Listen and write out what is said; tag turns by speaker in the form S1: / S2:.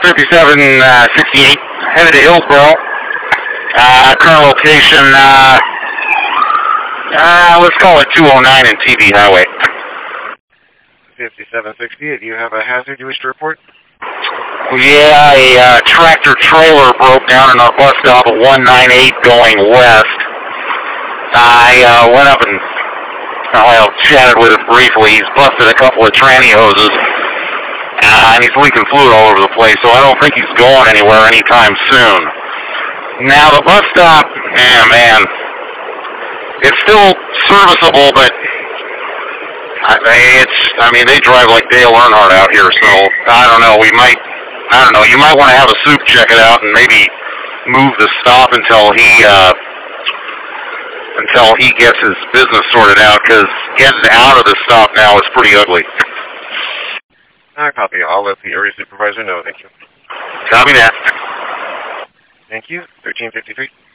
S1: 5768, headed to Hillsboro. Current location, let's call it 209 and TV Highway.
S2: 5768, you have a hazard you wish to report?
S1: Yeah, a tractor trailer broke down in our bus stop at 198 going west. I went up and chatted with him briefly. He's busted a couple of tranny hoses, and he's leaking fluid all over the place, so I don't think he's going anywhere anytime soon. Now, the bus stop, man, it's still serviceable, but they drive like Dale Earnhardt out here, so I don't know, you might want to have a soup check it out and maybe move the stop until he gets his business sorted out, because getting out of the stop now is pretty ugly.
S2: I copy. I'll let the area supervisor know. Thank you.
S1: Copy that.
S2: Thank you. 1353.